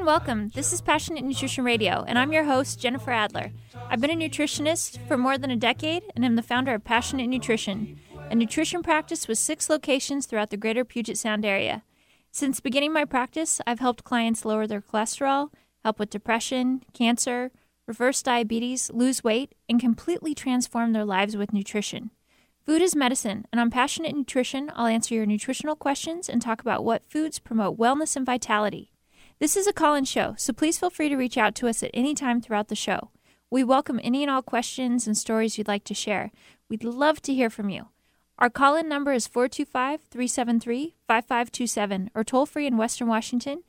and welcome. This is Passionate Nutrition Radio, and I'm your host, Jennifer Adler. I've been a nutritionist for more than a decade, and I'm the founder of Passionate Nutrition, a nutrition practice with 6 locations throughout the greater Puget Sound area. Since beginning my practice, I've helped clients lower their cholesterol, help with depression, cancer, reverse diabetes, lose weight, and completely transform their lives with nutrition. Food is medicine, and on Passionate Nutrition, I'll answer your nutritional questions and talk about what foods promote wellness and vitality. This is a call-in show, so please feel free to reach out to us at any time throughout the show. We welcome any and all questions and stories you'd like to share. We'd love to hear from you. Our call-in number is 425-373-5527, or toll-free in Western Washington,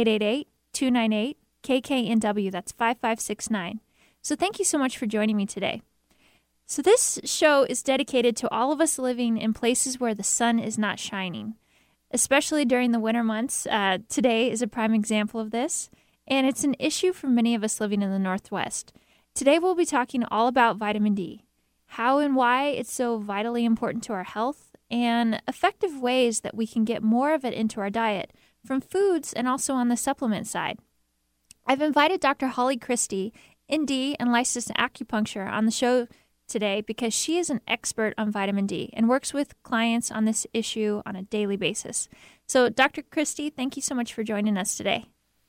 888-298-KKNW. That's 5569. So thank you so much for joining me today. So this show is dedicated to all of us living in places where the sun is not shining, especially during the winter months. Today is a prime example of this, and it's an issue for many of us living in the Northwest. Today we'll be talking all about vitamin D, how and why it's so vitally important to our health, and effective ways that we can get more of it into our diet from foods and also on the supplement side. I've invited Dr. Holly Christie, ND and licensed acupuncture, on the show today because she is an expert on vitamin D and works with clients on this issue on a daily basis. So, Dr. Christie, thank you so much for joining us today.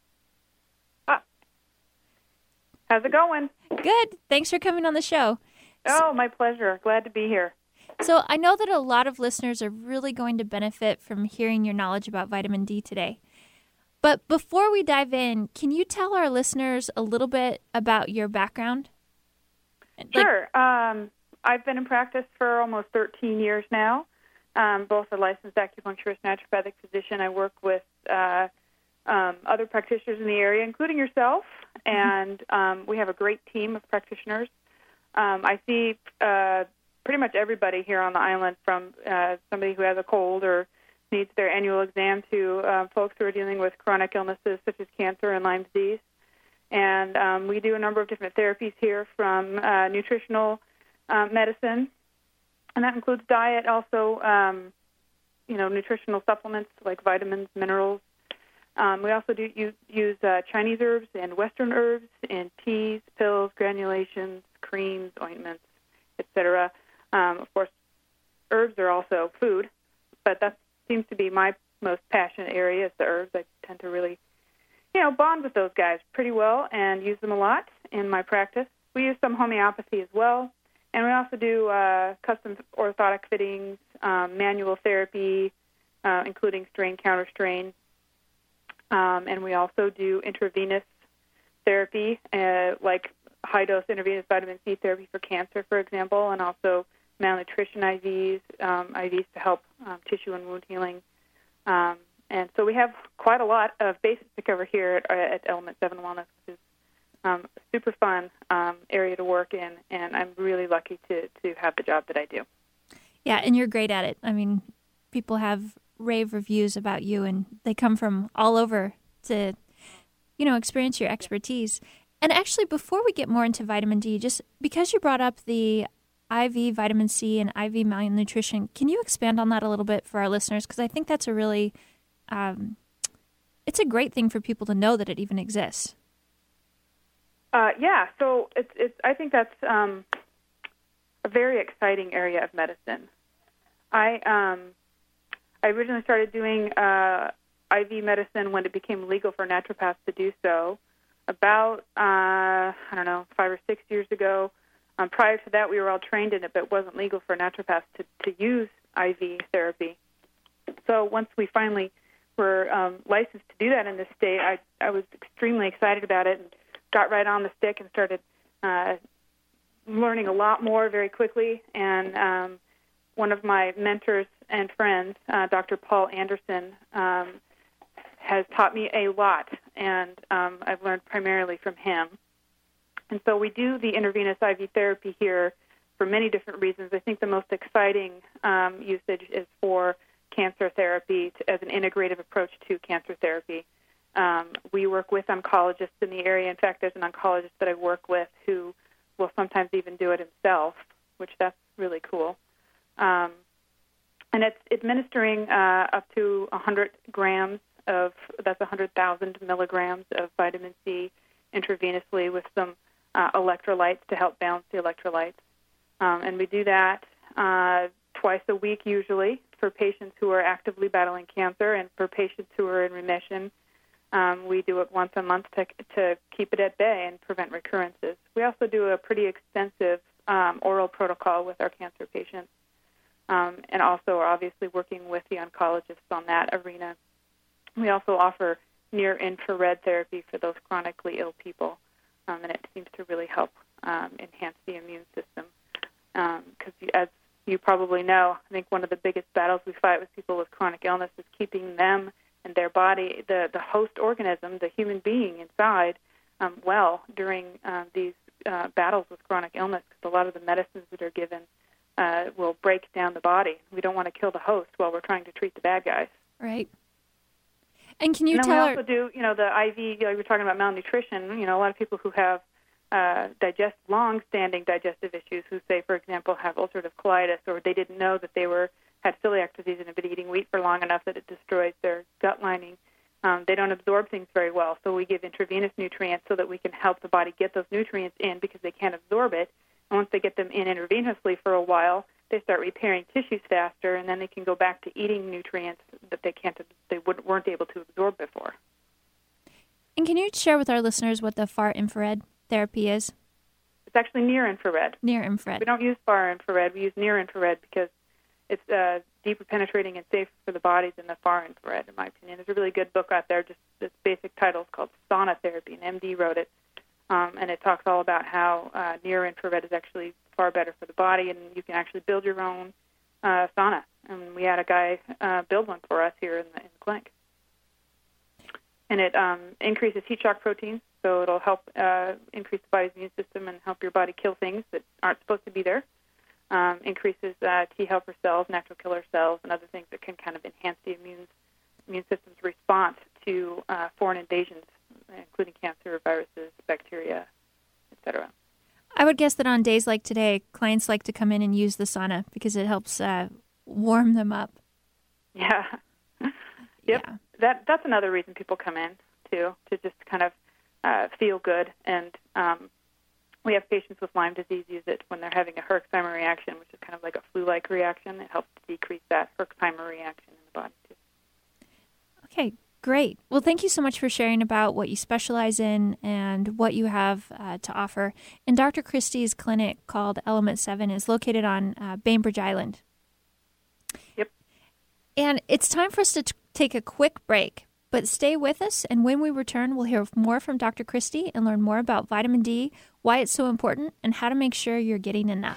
How's it going? Good. Thanks for coming on the show. Oh, my pleasure. Glad to be here. So, I know that a lot of listeners are really going to benefit from hearing your knowledge about vitamin D today. But before we dive in, can you tell our listeners a little bit about your background? Sure. I've been in practice for almost 13 years now, both a licensed acupuncturist and naturopathic physician. I work with other practitioners in the area, including yourself, and we have a great team of practitioners. I see pretty much everybody here on the island, from somebody who has a cold or needs their annual exam to folks who are dealing with chronic illnesses such as cancer and Lyme disease. And we do a number of different therapies here, from nutritional medicine, and that includes diet, also, nutritional supplements like vitamins, minerals. We also do use Chinese herbs and Western herbs in teas, pills, granulations, creams, ointments, etc. Of course, herbs are also food, but that seems to be my most passionate area is the herbs. I tend to really bond with those guys pretty well and use them a lot in my practice. We use some homeopathy as well, and we also do custom orthotic fittings, manual therapy, including strain, counter-strain, and we also do intravenous therapy, like high-dose intravenous vitamin C therapy for cancer, for example, and also malnutrition IVs, IVs to help tissue and wound healing. And so we have quite a lot of bases to cover here at Element 7 Wellness, which is a super fun area to work in, and I'm really lucky to have the job that I do. Yeah, and you're great at it. I mean, people have rave reviews about you, and they come from all over to, experience your expertise. And actually, before we get more into vitamin D, just because you brought up the IV vitamin C and IV malnutrition, can you expand on that a little bit for our listeners? Because I think that's a really it's a great thing for people to know that it even exists. So it's. I think that's a very exciting area of medicine. I originally started doing IV medicine when it became legal for naturopaths to do so, about 5 or 6 years ago. Prior to that, we were all trained in it, but it wasn't legal for naturopaths to use IV therapy. So once we finally were licensed to do that in this state, I was extremely excited about it and got right on the stick and started learning a lot more very quickly. And one of my mentors and friends, Dr. Paul Anderson, has taught me a lot, and I've learned primarily from him. And so we do the intravenous IV therapy here for many different reasons. I think the most exciting usage is for cancer therapy as an integrative approach to cancer therapy. We work with oncologists in the area. In fact, there's an oncologist that I work with who will sometimes even do it himself, which that's really cool. And it's administering up to 100 grams that's 100,000 milligrams of vitamin C intravenously with some electrolytes to help balance the electrolytes. And we do that twice a week usually for patients who are actively battling cancer, and for patients who are in remission, we do it once a month to keep it at bay and prevent recurrences. We also do a pretty extensive oral protocol with our cancer patients, and also are obviously working with the oncologists on that arena. We also offer near-infrared therapy for those chronically ill people, and it seems to really help enhance the immune system. Because as you probably know, I think one of the biggest battles we fight with people with chronic illness is keeping them and their body, the host organism, the human being inside, well during these battles with chronic illness, because a lot of the medicines that are given will break down the body. We don't want to kill the host while we're trying to treat the bad guys. Right. And can you tell we also do, the IV, you were talking about malnutrition, a lot of people who have long-standing digestive issues who, say, for example, have ulcerative colitis, or they didn't know that they had celiac disease and have been eating wheat for long enough that it destroys their gut lining. They don't absorb things very well, so we give intravenous nutrients so that we can help the body get those nutrients in because they can't absorb it. And once they get them in intravenously for a while, they start repairing tissues faster, and then they can go back to eating nutrients that they weren't able to absorb before. And can you share with our listeners what the far infrared therapy is? It's actually near infrared. Near infrared. We don't use far infrared. We use near infrared because it's deeper penetrating and safer for the body than the far infrared, in my opinion. There's a really good book out there, just this basic title is called Sauna Therapy, and MD wrote it, and it talks all about how near infrared is actually far better for the body, and you can actually build your own sauna. And we had a guy build one for us here in the clinic. And it increases heat shock proteins, so it'll help increase the body's immune system and help your body kill things that aren't supposed to be there. Increases T helper cells, natural killer cells, and other things that can kind of enhance the immune system's response to foreign invasions, including cancer, viruses, bacteria, etc. I would guess that on days like today, clients like to come in and use the sauna because it helps warm them up. Yeah. Yep. Yeah. That's another reason people come in, too, to just kind of feel good. And we have patients with Lyme disease use it when they're having a Herxheimer reaction, which is kind of like a flu-like reaction. It helps to decrease that Herxheimer reaction in the body, too. Okay, great. Well, thank you so much for sharing about what you specialize in and what you have to offer. And Dr. Christie's clinic called Element 7 is located on Bainbridge Island. Yep. And it's time for us to take a quick break, but stay with us. And when we return, we'll hear more from Dr. Christie and learn more about vitamin D, why it's so important, and how to make sure you're getting enough.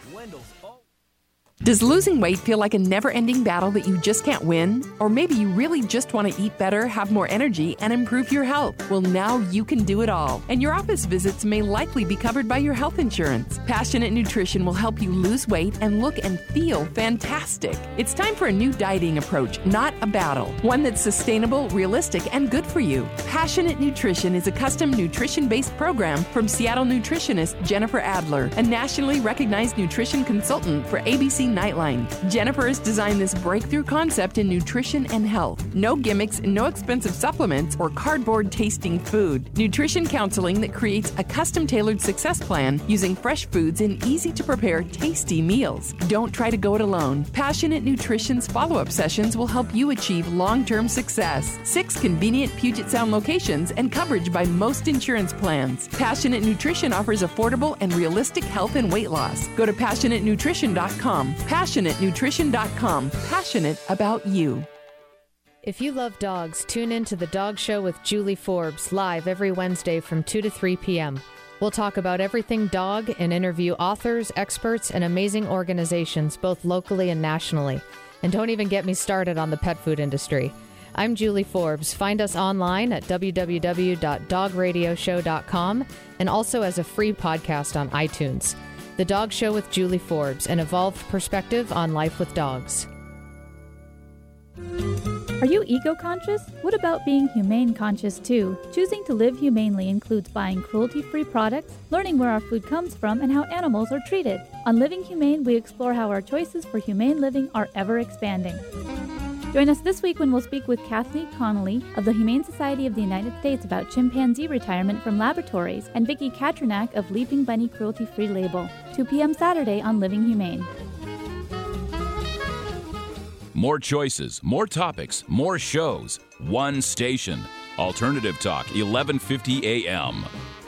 Does losing weight feel like a never-ending battle that you just can't win? Or maybe you really just want to eat better, have more energy, and improve your health? Well, now you can do it all. And your office visits may likely be covered by your health insurance. Passionate Nutrition will help you lose weight and look and feel fantastic. It's time for a new dieting approach, not a battle. One that's sustainable, realistic, and good for you. Passionate Nutrition is a custom nutrition-based program from Seattle nutritionist Jennifer Adler, a nationally recognized nutrition consultant for ABC Nightline. Jennifer has designed this breakthrough concept in nutrition and health. No gimmicks, no expensive supplements, or cardboard-tasting food. Nutrition counseling that creates a custom-tailored success plan using fresh foods and easy-to-prepare, tasty meals. Don't try to go it alone. Passionate Nutrition's follow-up sessions will help you achieve long-term success. 6 convenient Puget Sound locations and coverage by most insurance plans. Passionate Nutrition offers affordable and realistic health and weight loss. Go to PassionateNutrition.com. PassionateNutrition.com. Passionate about you. If you love dogs, tune in to The Dog Show with Julie Forbes, live every Wednesday from 2 to 3 p.m. We'll talk about everything dog and interview authors, experts, and amazing organizations, both locally and nationally. And don't even get me started on the pet food industry. I'm Julie Forbes. Find us online at www.dogradioshow.com and also as a free podcast on iTunes. The Dog Show with Julie Forbes, an evolved perspective on life with dogs. Are you eco-conscious? What about being humane-conscious too? Choosing to live humanely includes buying cruelty-free products, learning where our food comes from, and how animals are treated. On Living Humane, we explore how our choices for humane living are ever expanding. Join us this week when we'll speak with Kathleen Connolly of the Humane Society of the United States about chimpanzee retirement from laboratories and Vicki Katranak of Leaping Bunny Cruelty Free Label. 2 p.m. Saturday on Living Humane. More choices, more topics, more shows. One station. Alternative Talk, 1150 a.m.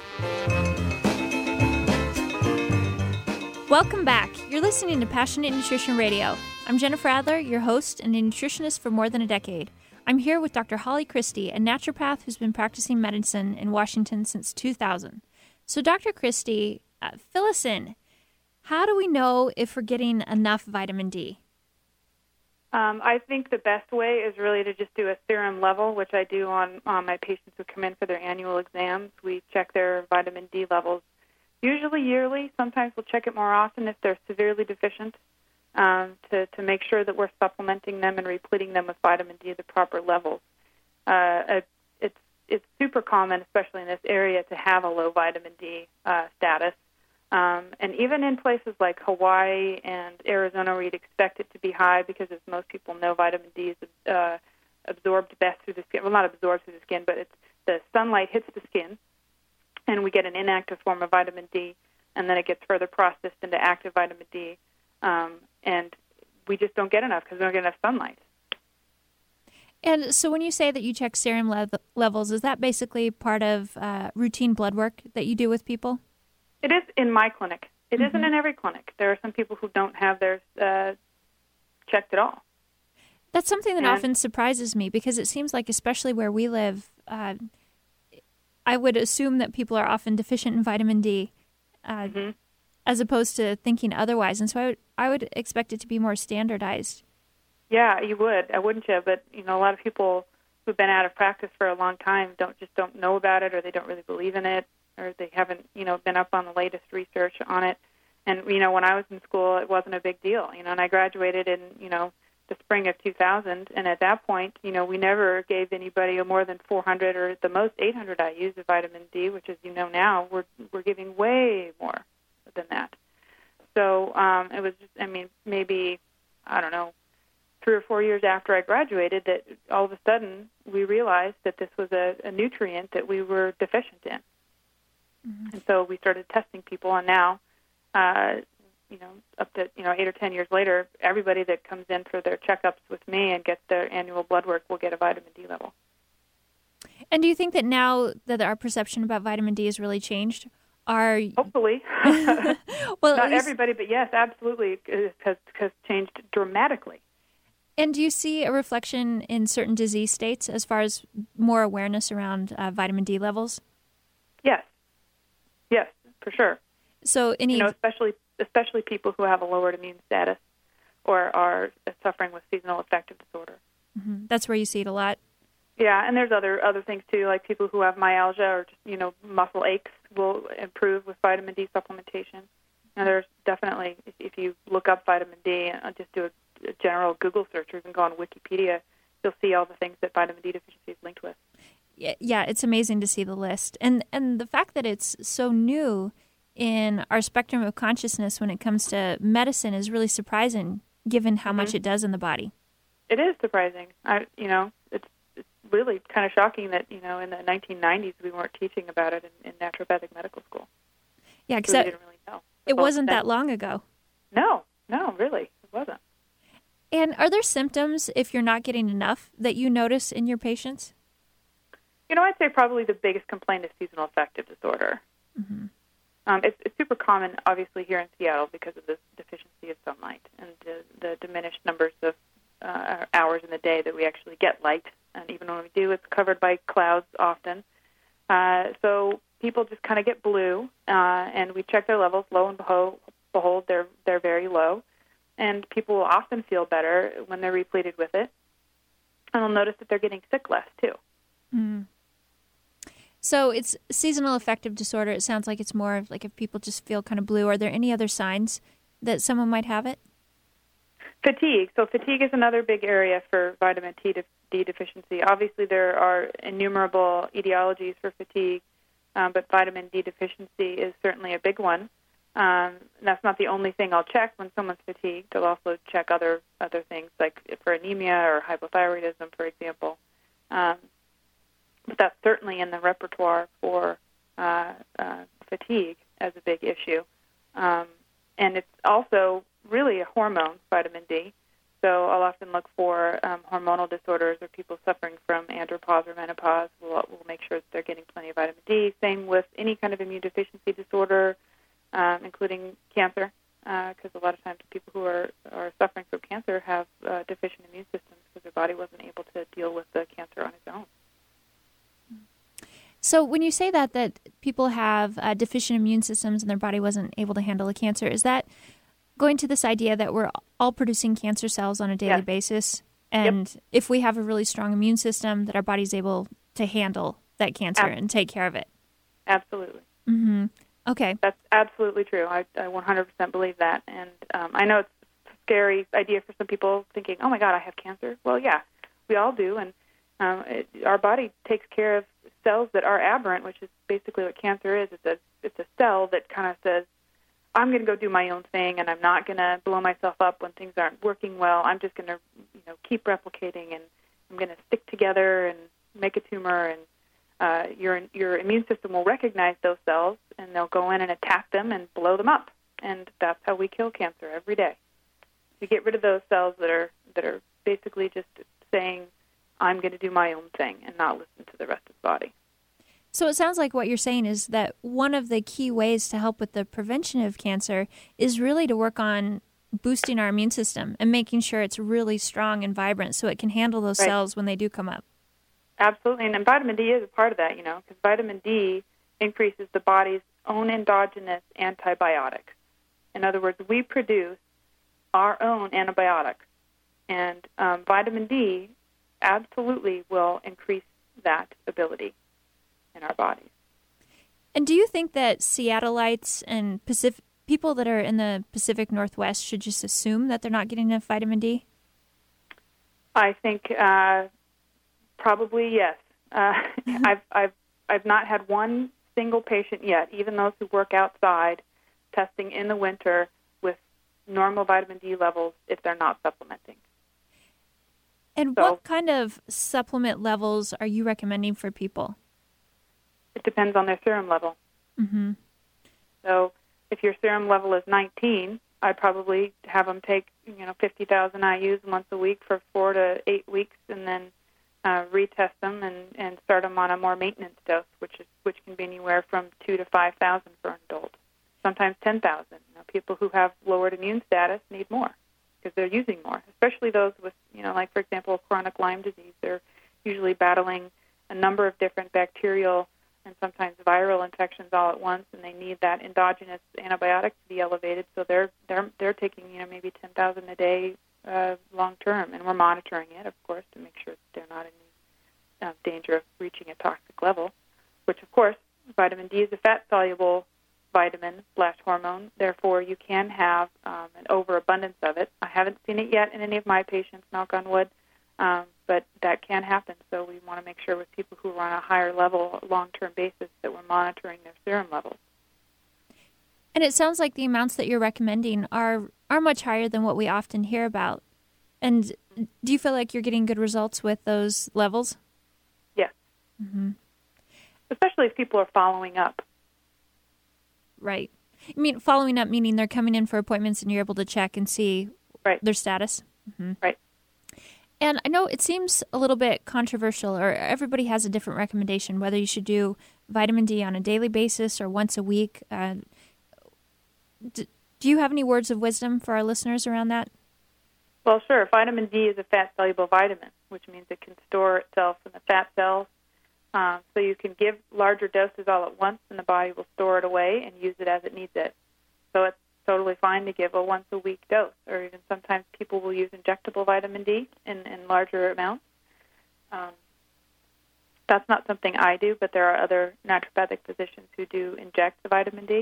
Welcome back. You're listening to Passionate Nutrition Radio. I'm Jennifer Adler, your host and a nutritionist for more than a decade. I'm here with Dr. Holly Christie, a naturopath who's been practicing medicine in Washington since 2000. So, Dr. Christie, fill us in. How do we know if we're getting enough vitamin D? I think the best way is really to just do a serum level, which I do on my patients who come in for their annual exams. We check their vitamin D levels, usually yearly. Sometimes we'll check it more often if they're severely deficient, to make sure that we're supplementing them and repleting them with vitamin D at the proper levels. It's super common, especially in this area, to have a low vitamin D status. And even in places like Hawaii and Arizona where you'd expect it to be high because, as most people know, vitamin D is absorbed best through the skin. Well, not absorbed through the skin, but the sunlight hits the skin, and we get an inactive form of vitamin D, and then it gets further processed into active vitamin D. And we just don't get enough because we don't get enough sunlight. And so when you say that you check serum levels, is that basically part of routine blood work that you do with people? It is in my clinic. It isn't in every clinic. There are some people who don't have theirs checked at all. That's something that often surprises me because it seems like, especially where we live, I would assume that people are often deficient in vitamin D as opposed to thinking otherwise. And so I would expect it to be more standardized. Yeah, you would. Wouldn't you? But, a lot of people who've been out of practice for a long time don't know about it, or they don't really believe in it, or they haven't, been up on the latest research on it. And, when I was in school, it wasn't a big deal, and I graduated in, the spring of 2000, and at that point, we never gave anybody more than 400 or at the most 800 IUs of vitamin D, which, as you know now, we're giving way more than that. So it was just, maybe, 3 or 4 years after I graduated that all of a sudden we realized that this was a nutrient that we were deficient in. And so we started testing people, and now, up to 8 or 10 years later, everybody that comes in for their checkups with me and gets their annual blood work will get a vitamin D level. And do you think that now that our perception about vitamin D has really changed? Hopefully. Well, not everybody, but yes, absolutely, it has changed dramatically. And do you see a reflection in certain disease states as far as more awareness around vitamin D levels? Yes, for sure. So especially people who have a lowered immune status or are suffering with seasonal affective disorder. Mm-hmm. That's where you see it a lot. Yeah, and there's other things too, like people who have myalgia or just, muscle aches will improve with vitamin D supplementation. And there's definitely, if you look up vitamin D and just do a general Google search or even go on Wikipedia, you'll see all the things that vitamin D deficiency is linked with. Yeah, it's amazing to see the list. And the fact that it's so new in our spectrum of consciousness when it comes to medicine is really surprising, given how much it does in the body. It is surprising. It's really kind of shocking that, in the 1990s we weren't teaching about it in naturopathic medical school. Yeah, because we didn't really know. It wasn't that long ago. No, really, it wasn't. And are there symptoms, if you're not getting enough, that you notice in your patients? I'd say probably the biggest complaint is seasonal affective disorder. Mm-hmm. It's super common, obviously, here in Seattle because of the deficiency of sunlight and the diminished numbers of hours in the day that we actually get light. And even when we do, it's covered by clouds often. So people just kind of get blue, and we check their levels. Lo and behold, they're very low. And people will often feel better when they're repleted with it. And they'll notice that they're getting sick less, too. Mm. So it's seasonal affective disorder. It sounds like it's more of like if people just feel kind of blue. Are there any other signs that someone might have it? Fatigue. So fatigue is another big area for vitamin D deficiency. Obviously, there are innumerable etiologies for fatigue, but vitamin D deficiency is certainly a big one. That's not the only thing I'll check when someone's fatigued. I'll also check other things, like for anemia or hypothyroidism, for example. But that's certainly in the repertoire for fatigue as a big issue. And it's also really a hormone, vitamin D. So I'll often look for hormonal disorders or people suffering from andropause or menopause. We'll make sure that they're getting plenty of vitamin D. Same with any kind of immune deficiency disorder, including cancer, because a lot of times people who are suffering from cancer have deficient immune systems because their body wasn't able to deal with the cancer on its own. So when you say that people have deficient immune systems and their body wasn't able to handle the cancer, is that going to this idea that we're all producing cancer cells on a daily basis? And if we have a really strong immune system, that our body's able to handle that cancer and take care of it? Absolutely. Mm-hmm. Okay. That's absolutely true. I 100% believe that. And I know it's a scary idea for some people thinking, oh, my God, I have cancer. Well, yeah, we all do. And our body takes care of cells that are aberrant, which is basically what cancer is. It's a cell that kind of says, I'm going to go do my own thing, and I'm not going to blow myself up when things aren't working well. I'm just going to keep replicating, and I'm going to stick together and make a tumor. And your immune system will recognize those cells, and they'll go in and attack them and blow them up. And that's how we kill cancer every day. We get rid of those cells that are basically just saying, I'm going to do my own thing and not listen to the rest of the body. So it sounds like what you're saying is that one of the key ways to help with the prevention of cancer is really to work on boosting our immune system and making sure it's really strong and vibrant so it can handle those cells when they do come up. Absolutely, and vitamin D is a part of that, because vitamin D increases the body's own endogenous antibiotics. In other words, we produce our own antibiotics, and vitamin D absolutely will increase that ability in our bodies. And do you think that Seattleites and people that are in the Pacific Northwest should just assume that they're not getting enough vitamin D? I think probably yes. I've not had one single patient yet, even those who work outside, testing in the winter with normal vitamin D levels if they're not supplementing. And what kind of supplement levels are you recommending for people? It depends on their serum level. Mm-hmm. So if your serum level is 19, I'd probably have them take 50,000 IUs once a week for 4 to 8 weeks, and then retest them and start them on a more maintenance dose, which can be anywhere from 2,000 to 5,000 for an adult. Sometimes 10,000. People who have lowered immune status need more, because they're using more, especially those with, like, for example, chronic Lyme disease. They're usually battling a number of different bacterial and sometimes viral infections all at once, and they need that endogenous antibiotic to be elevated. So they're taking, maybe 10,000 a day long term, and we're monitoring it, of course, to make sure that they're not in any danger of reaching a toxic level, which, of course, vitamin D is a fat-soluble vitamin/hormone. Therefore, you can have an overabundance of it. I haven't seen it yet in any of my patients, knock on wood, but that can happen. So we want to make sure with people who are on a higher level, long-term basis, that we're monitoring their serum levels. And it sounds like the amounts that you're recommending are much higher than what we often hear about. And do you feel like you're getting good results with those levels? Yes. Mm-hmm. Especially if people are following up. Right. I mean, following up meaning they're coming in for appointments and you're able to check and see their status? Mm-hmm. Right. And I know it seems a little bit controversial, or everybody has a different recommendation, whether you should do vitamin D on a daily basis or once a week. Do you have any words of wisdom for our listeners around that? Well, sure. Vitamin D is a fat-soluble vitamin, which means it can store itself in the fat cells. So you can give larger doses all at once, and the body will store it away and use it as it needs it. So it's totally fine to give a once-a-week dose, or even sometimes people will use injectable vitamin D in larger amounts. That's not something I do, but there are other naturopathic physicians who do inject the vitamin D.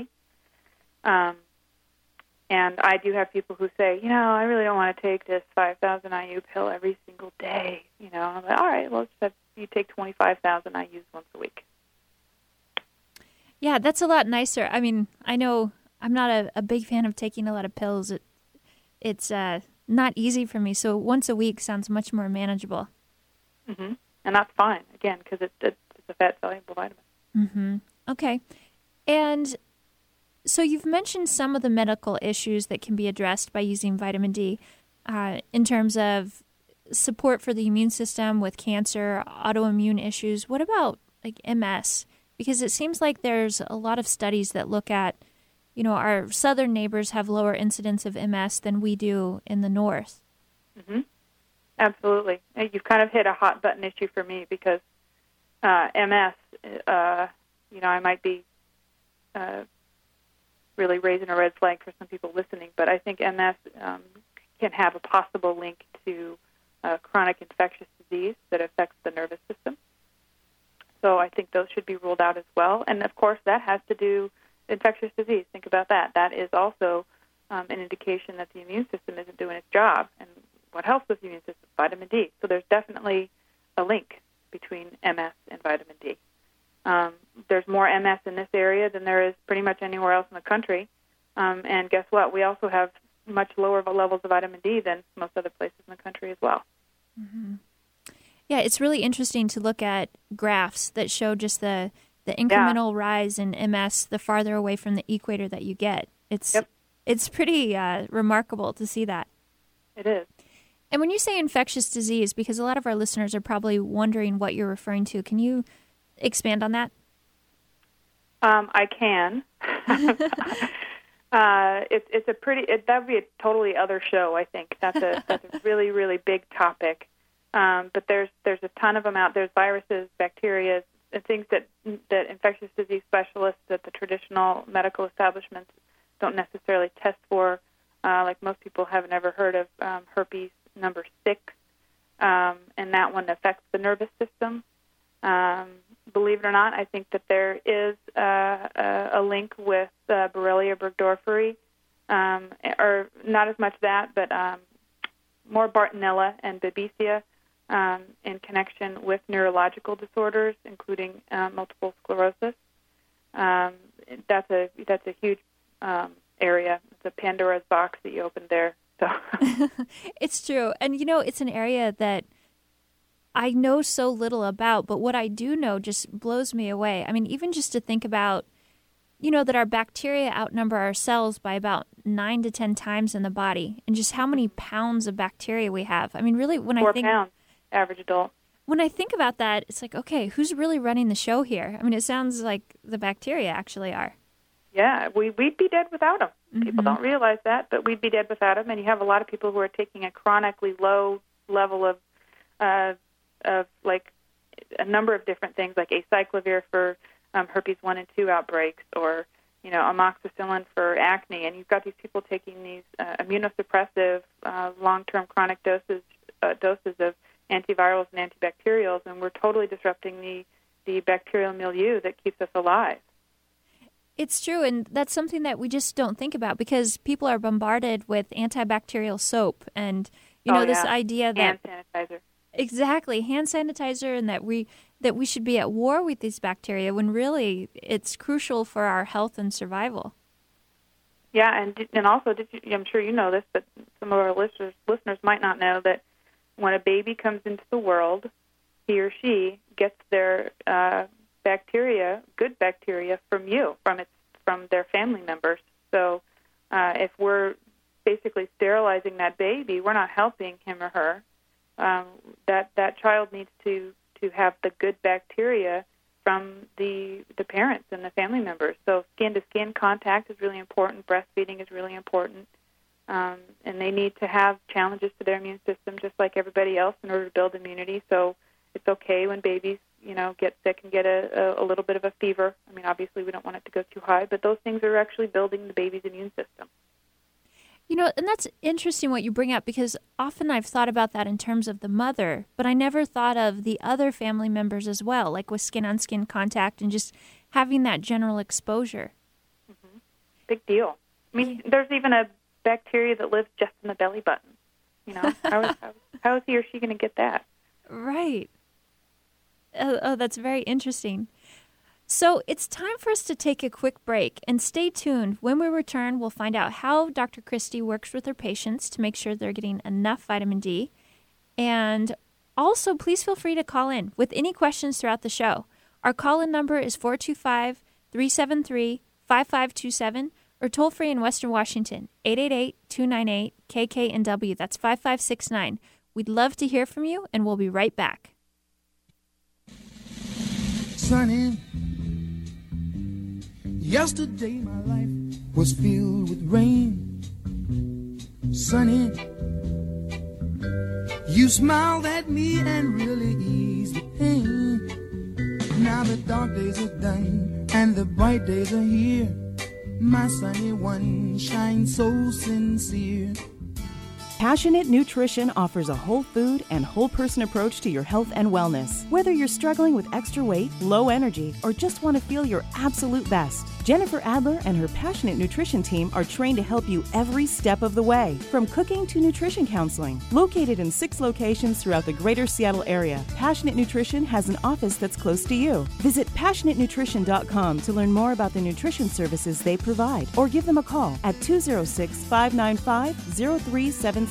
And I do have people who say, I really don't want to take this 5,000 IU pill every single day. I'm like, all right, well, you take 25,000 IUs once a week. Yeah, that's a lot nicer. I mean, I know I'm not a big fan of taking a lot of pills. It's not easy for me, so once a week sounds much more manageable. Mm-hmm. And that's fine, again, because it's a fat-soluble vitamin. Mm-hmm. Okay. And so you've mentioned some of the medical issues that can be addressed by using vitamin D in terms of support for the immune system with cancer, autoimmune issues. What about like MS? Because it seems like there's a lot of studies that look at, our southern neighbors have lower incidence of MS than we do in the north. Mm-hmm. Absolutely. You've kind of hit a hot button issue for me because MS, I might be really raising a red flag for some people listening, but I think MS can have a possible link to chronic infectious disease that affects the nervous system. So I think those should be ruled out as well. And, of course, that has to do infectious disease. Think about that. That is also an indication that the immune system isn't doing its job. And what helps with the immune system? Vitamin D. So there's definitely a link between MS and vitamin D. There's more MS in this area than there is pretty much anywhere else in the country. And guess what? We also have much lower levels of vitamin D than most other places in the country as well. Mm-hmm. Yeah, it's really interesting to look at graphs that show just the incremental rise in MS the farther away from the equator that you get. It's pretty remarkable to see that. It is. And when you say infectious disease, because a lot of our listeners are probably wondering what you're referring to, can you expand on that? I can. It's a pretty. That would be a totally other show. I think that's a really, really big topic. But there's a ton of them out. There's viruses, bacteria, and things that infectious disease specialists at the traditional medical establishments don't necessarily test for. Like most people have never heard of herpes number 6, and that one affects the nervous system. Believe it or not, I think that there is a link with Borrelia burgdorferi, or not as much that, but more Bartonella and Babesia in connection with neurological disorders, including multiple sclerosis. That's a huge area. It's a Pandora's box that you opened there. So. It's true. And, it's an area that I know so little about, but what I do know just blows me away. I mean, even just to think about, that our bacteria outnumber our cells by about 9 to 10 times in the body, and just how many pounds of bacteria we have. I mean, really, when 4 I think... 4 pounds, average adult. When I think about that, it's like, okay, who's really running the show here? I mean, it sounds like the bacteria actually are. Yeah, we'd be dead without them. Mm-hmm. People don't realize that, but we'd be dead without them. And you have a lot of people who are taking a chronically low level of like a number of different things, like acyclovir for herpes 1 and 2 outbreaks, or amoxicillin for acne. And you've got these people taking these immunosuppressive long-term chronic doses of antivirals and antibacterials, and we're totally disrupting the bacterial milieu that keeps us alive. It's true, and that's something that we just don't think about because people are bombarded with antibacterial soap and, this idea that... Hand sanitizer. Exactly, hand sanitizer, and that we should be at war with these bacteria when really it's crucial for our health and survival. Yeah, and also, I'm sure you know this, but some of our listeners might not know that when a baby comes into the world, he or she gets their bacteria, good bacteria, from their family members. So if we're basically sterilizing that baby, we're not helping him or her. That child needs to have the good bacteria from the parents and the family members. So skin-to-skin contact is really important. Breastfeeding is really important. And they need to have challenges to their immune system just like everybody else in order to build immunity. So it's okay when babies, get sick and get a little bit of a fever. I mean, obviously we don't want it to go too high, but those things are actually building the baby's immune system. And that's interesting what you bring up, because often I've thought about that in terms of the mother, but I never thought of the other family members as well, like with skin-on-skin contact and just having that general exposure. Mm-hmm. Big deal. I mean, there's even a bacteria that lives just in the belly button. How is he or she going to get that? Right. Oh, that's very interesting. So it's time for us to take a quick break, and stay tuned. When we return, we'll find out how Dr. Christy works with her patients to make sure they're getting enough vitamin D. And also, please feel free to call in with any questions throughout the show. Our call-in number is 425-373-5527, or toll-free in Western Washington, 888-298-KKNW. That's 5569. We'd love to hear from you, and we'll be right back. Sunny, yesterday my life was filled with rain. Sunny, you smiled at me and really eased the pain. Now the dark days are done and the bright days are here. My sunny one shines so sincere. Passionate Nutrition offers a whole food and whole person approach to your health and wellness. Whether you're struggling with extra weight, low energy, or just want to feel your absolute best, Jennifer Adler and her Passionate Nutrition team are trained to help you every step of the way, from cooking to nutrition counseling. Located in 6 locations throughout the greater Seattle area, Passionate Nutrition has an office that's close to you. Visit PassionateNutrition.com to learn more about the nutrition services they provide, or give them a call at 206-595-0376.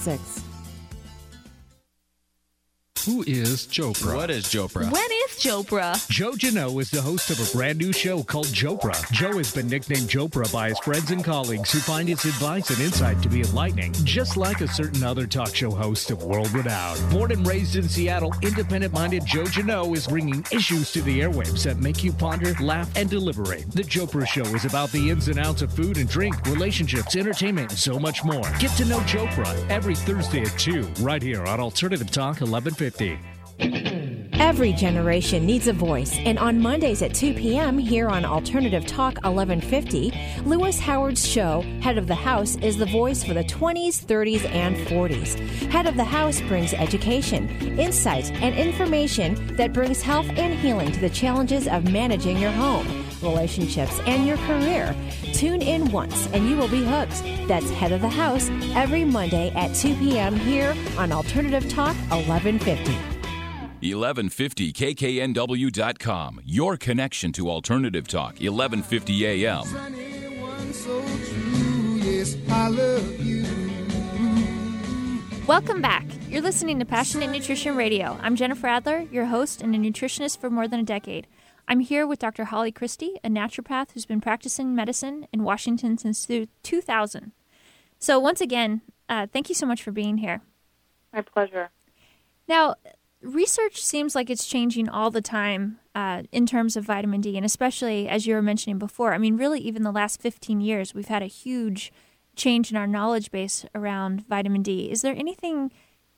Who is Chopra? What is Chopra? What is Chopra? Joe Jano is the host of a brand new show called Chopra. Joe has been nicknamed Chopra by his friends and colleagues who find his advice and insight to be enlightening, just like a certain other talk show host of world renown. Born and raised in Seattle, independent-minded Joe Jano is bringing issues to the airwaves that make you ponder, laugh, and deliberate. The Chopra Show is about the ins and outs of food and drink, relationships, entertainment, and so much more. Get to know Chopra every Thursday at 2, right here on Alternative Talk 1150. Every generation needs a voice, and on Mondays at 2 p.m. here on Alternative Talk 1150, Lewis Howard's show, Head of the House, is the voice for the 20s, 30s, and 40s. Head of the House brings education, insights, and information that brings health and healing to the challenges of managing your home, relationships, and your career. Tune in once and you will be hooked. That's Head of the House every Monday at 2 p.m. here on Alternative Talk 1150. 1150kknw.com. Your connection to Alternative Talk 1150 AM. Welcome back. You're listening to Passionate Nutrition Radio. I'm Jennifer Adler, your host and a nutritionist for more than a decade. I'm here with Dr. Holly Christy, a naturopath who's been practicing medicine in Washington since 2000. So once again, thank you so much for being here. My pleasure. Now, research seems like it's changing all the time in terms of vitamin D, and especially, as you were mentioning before, I mean, really even the last 15 years, we've had a huge change in our knowledge base around vitamin D. Is there anything,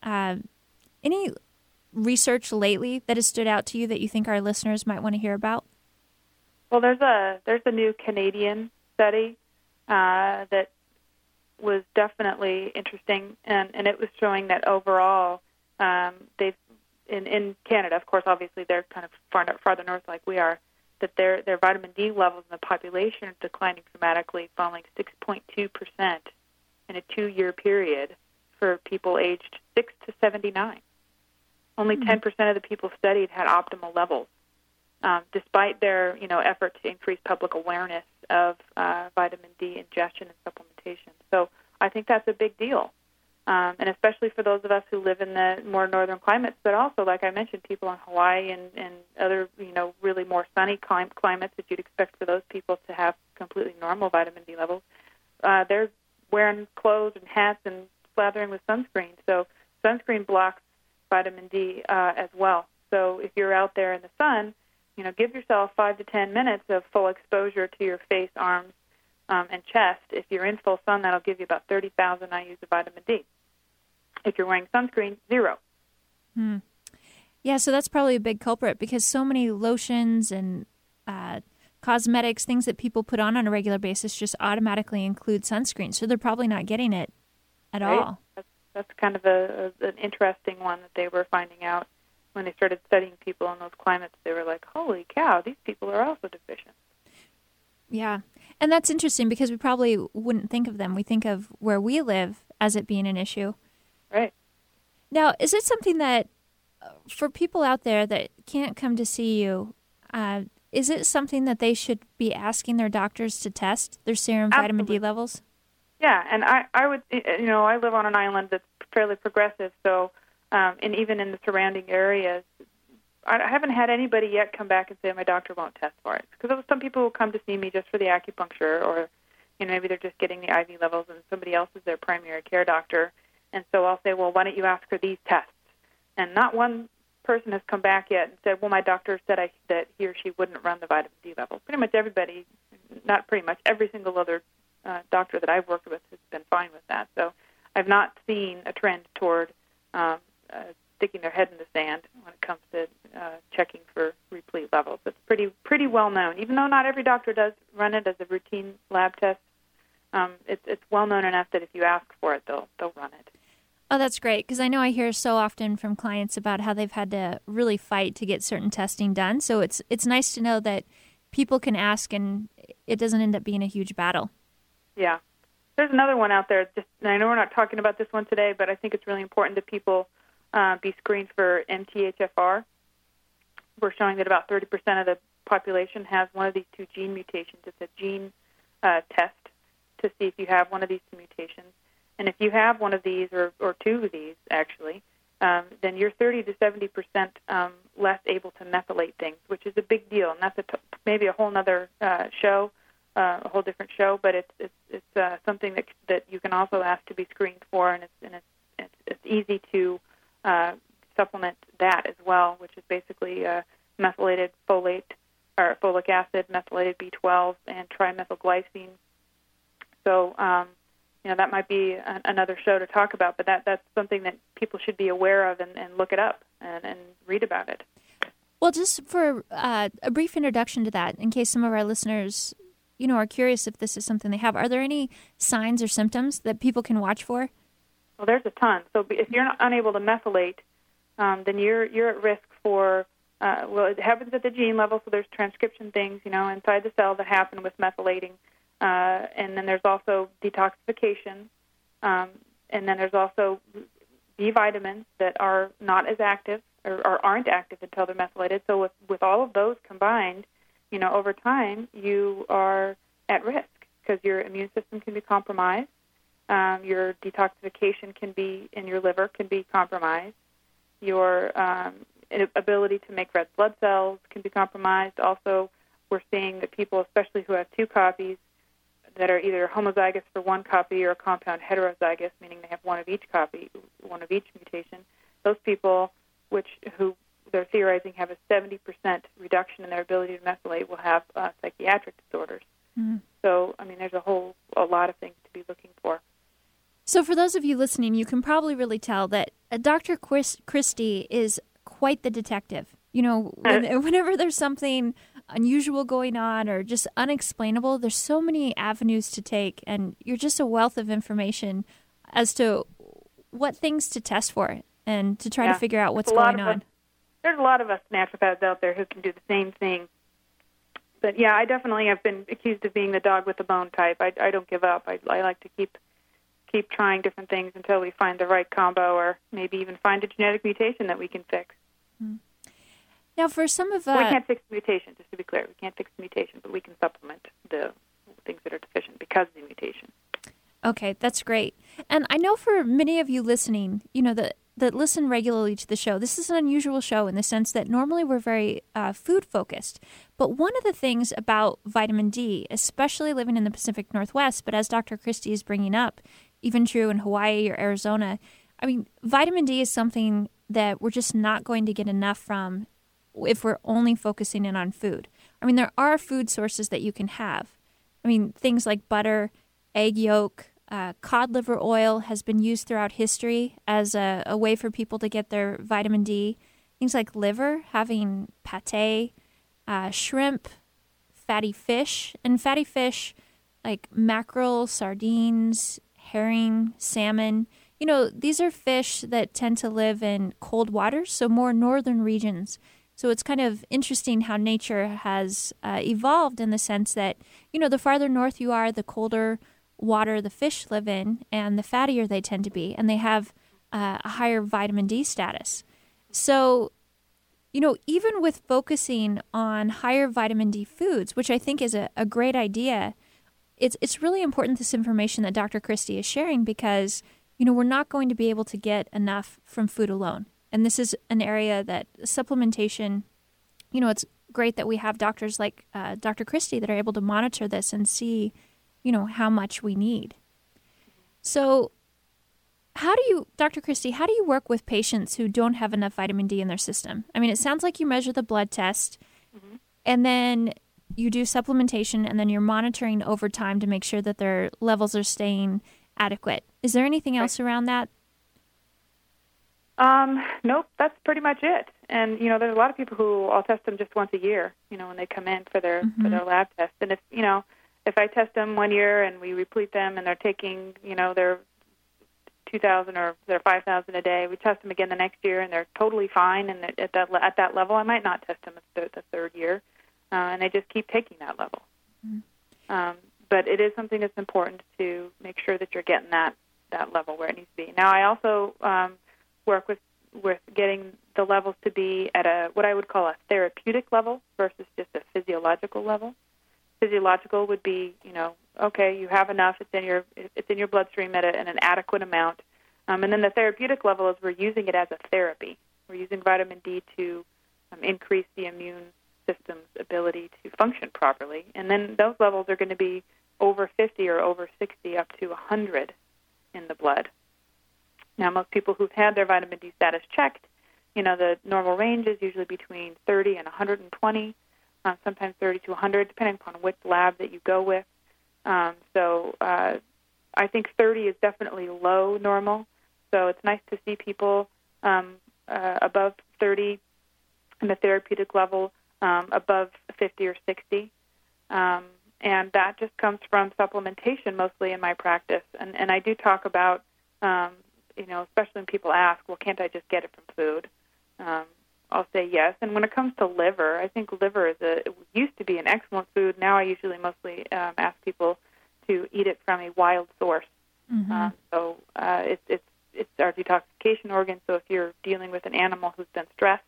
any research lately that has stood out to you that you think our listeners might want to hear about? Well, there's a new Canadian study that was definitely interesting, and it was showing that overall they've in Canada, of course, obviously they're kind of farther north like we are, that their vitamin D levels in the population are declining dramatically, falling 6.2% in a 2-year period for people aged 6 to 79. Only 10% of the people studied had optimal levels, despite their effort to increase public awareness of vitamin D ingestion and supplementation. So I think that's a big deal, and especially for those of us who live in the more northern climates, but also, like I mentioned, people in Hawaii and other really more sunny climates that you'd expect for those people to have completely normal vitamin D levels. They're wearing clothes and hats and slathering with sunscreen. So sunscreen blocks vitamin D as well. So if you're out there in the sun, give yourself 5 to 10 minutes of full exposure to your face, arms, and chest. If you're in full sun, that'll give you about 30,000 IUs of vitamin D. If you're wearing sunscreen, 0. Yeah, so that's probably a big culprit because so many lotions and cosmetics, things that people put on a regular basis, just automatically include sunscreen. So they're probably not getting it at all. That's kind of an interesting one that they were finding out when they started studying people in those climates. They were like, holy cow, these people are also deficient. Yeah, and that's interesting because we probably wouldn't think of them. We think of where we live as it being an issue. Right. Now, is it something that, for people out there that can't come to see you, is it something that they should be asking their doctors to test, their serum Absolutely. vitamin D levels? Yeah, and I would, I live on an island that's fairly progressive, so, and even in the surrounding areas, I haven't had anybody yet come back and say my doctor won't test for it. Because some people will come to see me just for the acupuncture, or maybe they're just getting the IV levels and somebody else is their primary care doctor. And so I'll say, well, why don't you ask for these tests? And not one person has come back yet and said, well, my doctor said that he or she wouldn't run the vitamin D level. Pretty much everybody, not pretty much, every single other doctor that I've worked with has been fine with that. So I've not seen a trend toward sticking their head in the sand when it comes to checking for replete levels. It's pretty well known. Even though not every doctor does run it as a routine lab test, it's well known enough that if you ask for it, they'll run it. Oh, that's great, because I know I hear so often from clients about how they've had to really fight to get certain testing done. So it's nice to know that people can ask and it doesn't end up being a huge battle. Yeah. There's another one out there. I know we're not talking about this one today, but I think it's really important that people be screened for MTHFR. We're showing that about 30% of the population has one of these two gene mutations. It's a gene test to see if you have one of these two mutations. And if you have one of these, or two of these, actually, then you're 30 to 70% less able to methylate things, which is a big deal. And that's maybe a whole other show, a whole different show, but it's something that you can also ask to be screened for, and it's easy to supplement that as well, which is basically methylated folate or folic acid, methylated B12, and trimethylglycine. So that might be another show to talk about, but that's something that people should be aware of and look it up and read about it. Well, just for a brief introduction to that, in case some of our listeners, are curious if this is something they have, are there any signs or symptoms that people can watch for? Well, there's a ton. So if you're not unable to methylate, then you're at risk for, it happens at the gene level, so there's transcription things, inside the cell that happen with methylating. And then there's also detoxification, and then there's also B vitamins that are not as active or aren't active until they're methylated. So with all of those combined, over time you are at risk because your immune system can be compromised, your detoxification can be in your liver can be compromised, your ability to make red blood cells can be compromised. Also, we're seeing that people, especially who have two copies, that are either homozygous for one copy or a compound heterozygous, meaning they have one of each copy, one of each mutation, those people who they're theorizing have a 70% reduction in their ability to methylate will have psychiatric disorders. Mm-hmm. So, there's a lot of things to be looking for. So for those of you listening, you can probably really tell that Dr. Christy is quite the detective. Whenever there's something unusual going on or just unexplainable, there's so many avenues to take, and you're just a wealth of information as to what things to test for and to try to figure out what's going on. There's a lot of us naturopaths out there who can do the same thing. But yeah, I definitely have been accused of being the dog with the bone type. I don't give up. I like to keep trying different things until we find the right combo, or maybe even find a genetic mutation that we can fix. Mm. Now, for some of we can't fix the mutation, just to be clear. We can't fix the mutation, but we can supplement the things that are deficient because of the mutation. Okay, that's great. And I know for many of you listening, that listen regularly to the show, this is an unusual show in the sense that normally we're very food-focused. But one of the things about vitamin D, especially living in the Pacific Northwest, but as Dr. Christy is bringing up, even true in Hawaii or Arizona, vitamin D is something that we're just not going to get enough from if we're only focusing in on food. There are food sources that you can have. Things like butter, egg yolk, cod liver oil has been used throughout history as a way for people to get their vitamin D. Things like liver, having pate, shrimp, fatty fish, and fatty fish like mackerel, sardines, herring, salmon. These are fish that tend to live in cold waters, so more northern regions. So it's kind of interesting how nature has evolved in the sense that, the farther north you are, the colder water the fish live in and the fattier they tend to be, and they have a higher vitamin D status. So even with focusing on higher vitamin D foods, which I think is a great idea, it's really important, this information that Dr. Christy is sharing, because, we're not going to be able to get enough from food alone. And this is an area that supplementation, it's great that we have doctors like Dr. Christy that are able to monitor this and see, how much we need. So Dr. Christy, how do you work with patients who don't have enough vitamin D in their system? I mean, it sounds like you measure the blood test, and then you do supplementation, and then you're monitoring over time to make sure that their levels are staying adequate. Is there anything else around that? Nope, that's pretty much it. And, there's a lot of people who I'll test them just once a year, when they come in for their lab test. And if I test them 1 year and we replete them and they're taking, their 2,000 or their 5,000 a day, we test them again the next year and they're totally fine, and at that level, I might not test them the third year, and they just keep taking that level. But it is something that's important to make sure that you're getting that level where it needs to be. Now, I also work with getting the levels to be at what I would call a therapeutic level versus just a physiological level. Physiological would be, okay, you have enough, it's in your bloodstream at an adequate amount. And then the therapeutic level is we're using it as a therapy. We're using vitamin D to increase the immune system's ability to function properly. And then those levels are going to be over 50 or over 60 up to 100 in the blood. Now, most people who've had their vitamin D status checked, the normal range is usually between 30 and 120, sometimes 30 to 100, depending upon which lab that you go with. So I think 30 is definitely low normal. So it's nice to see people above 30 in the therapeutic level, above 50 or 60. And that just comes from supplementation mostly in my practice. And I do talk about, especially when people ask, well, can't I just get it from food? I'll say yes. And when it comes to liver, I think liver it used to be an excellent food. Now I usually mostly ask people to eat it from a wild source. So it's our detoxification organ. So if you're dealing with an animal who's been stressed,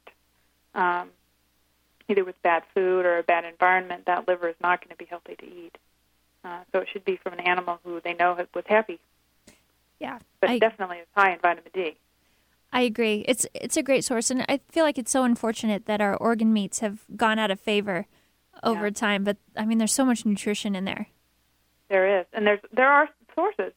either with bad food or a bad environment, that liver is not going to be healthy to eat. So it should be from an animal who they know was happy. Yeah, but definitely it's high in vitamin D. I agree. It's a great source, and I feel like it's so unfortunate that our organ meats have gone out of favor over time. But I mean, there's so much nutrition in there. There is, and there are sources.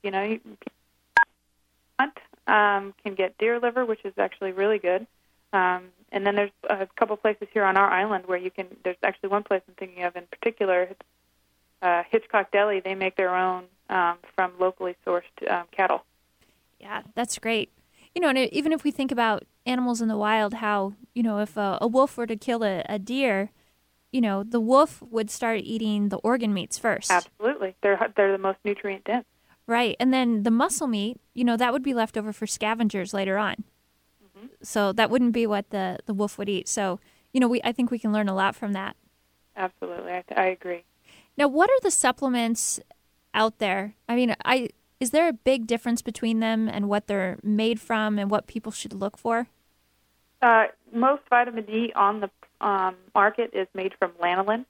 Can get deer liver, which is actually really good. And then there's a couple places here on our island where you can. There's actually one place I'm thinking of in particular, Hitchcock Deli. They make their own from locally sourced cattle. Yeah, that's great. And even if we think about animals in the wild, how, if a wolf were to kill a deer, the wolf would start eating the organ meats first. Absolutely. They're the most nutrient dense. Right. And then the muscle meat, that would be left over for scavengers later on. So that wouldn't be what the wolf would eat. So, I think we can learn a lot from that. Absolutely. I agree. Now, what are the supplements out there? I mean, is there a big difference between them and what they're made from and what people should look for? Most vitamin D on the market is made from lanolin.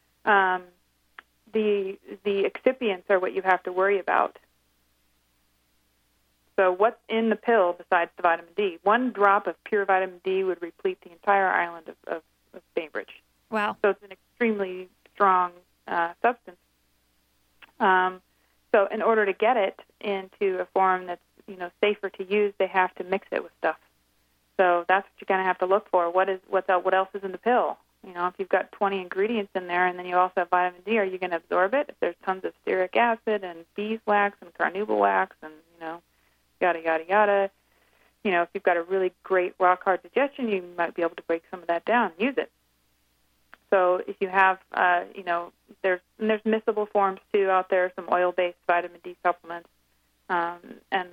The excipients are what you have to worry about. So what's in the pill besides the vitamin D? One drop of pure vitamin D would replete the entire island of Bainbridge. Wow. So it's an extremely strong substance. So in order to get it into a form that's safer to use, they have to mix it with stuff. So that's what you're going to have to look for. What else is in the pill? If you've got 20 ingredients in there and then you also have vitamin D, are you going to absorb it? If there's tons of stearic acid and beeswax and carnauba wax and, yada, yada, yada, if you've got a really great rock-hard digestion, you might be able to break some of that down and use it. So if you have, there's miscible forms, too, out there, some oil-based vitamin D supplements. And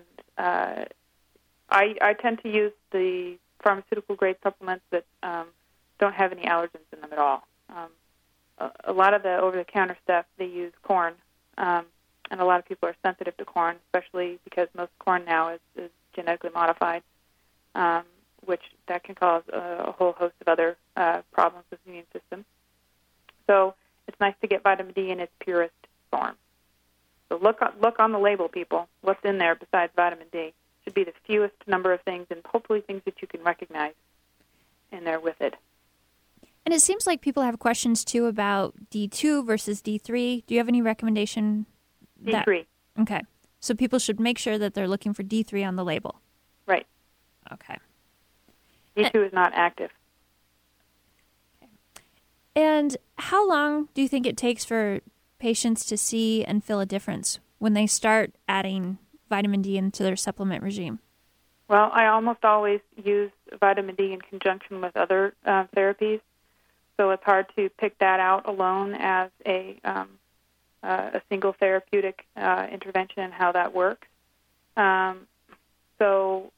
I tend to use the pharmaceutical-grade supplements that don't have any allergens in them at all. A lot of the over-the-counter stuff, they use corn, and a lot of people are sensitive to corn, especially because most corn now is genetically modified. which that can cause a whole host of other problems with the immune system. So it's nice to get vitamin D in its purest form. So look on the label, people. What's in there besides vitamin D? Should be the fewest number of things, and hopefully things that you can recognize in there with it. And it seems like people have questions, too, about D2 versus D3. Do you have any recommendation? D3. Okay. So people should make sure that they're looking for D3 on the label. Right. Okay. D2 is not active. Okay. And how long do you think it takes for patients to see and feel a difference when they start adding vitamin D into their supplement regime? Well, I almost always use vitamin D in conjunction with other therapies, so it's hard to pick that out alone as a single therapeutic intervention and how that works. So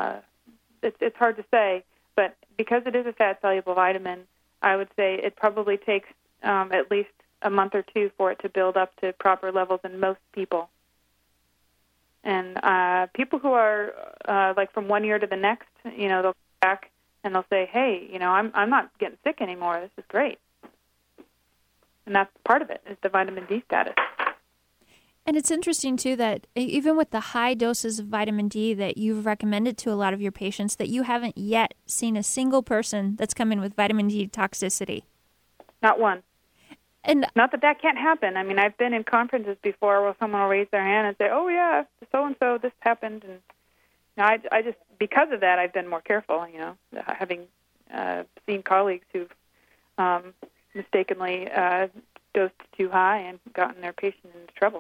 it's hard to say, but because it is a fat-soluble vitamin, I would say it probably takes at least a month or two for it to build up to proper levels in most people. And people who are like from one year to the next, they'll come back and they'll say, "Hey, I'm not getting sick anymore. This is great." And that's part of it, is the vitamin D status. And it's interesting, too, that even with the high doses of vitamin D that you've recommended to a lot of your patients, that you haven't yet seen a single person that's come in with vitamin D toxicity. Not one. And not that can't happen. I mean, I've been in conferences before where someone will raise their hand and say, "Oh, yeah, so-and-so, this happened." And I just, because of that, I've been more careful, having seen colleagues who've mistakenly dosed too high and gotten their patient into trouble.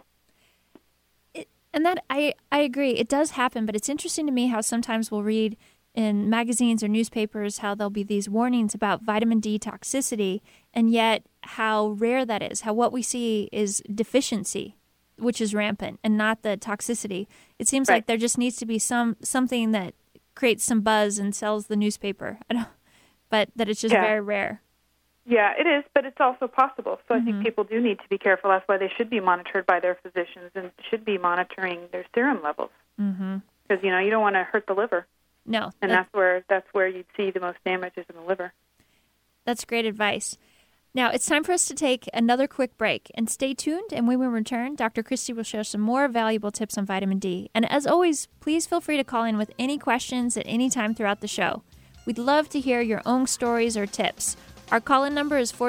And that I agree. It does happen, but it's interesting to me how sometimes we'll read in magazines or newspapers how there'll be these warnings about vitamin D toxicity, and yet how rare that is, how what we see is deficiency, which is rampant, and not the toxicity. It seems like there just needs to be something that creates some buzz and sells the newspaper, but that it's just very rare. Yeah, it is, but it's also possible. So I think people do need to be careful. That's why they should be monitored by their physicians and should be monitoring their serum levels. Because, you don't want to hurt the liver. No. And that's where you'd see the most damages in the liver. That's great advice. Now, it's time for us to take another quick break. And stay tuned, and when we return, Dr. Christy will share some more valuable tips on vitamin D. And as always, please feel free to call in with any questions at any time throughout the show. We'd love to hear your own stories or tips. Our call-in number is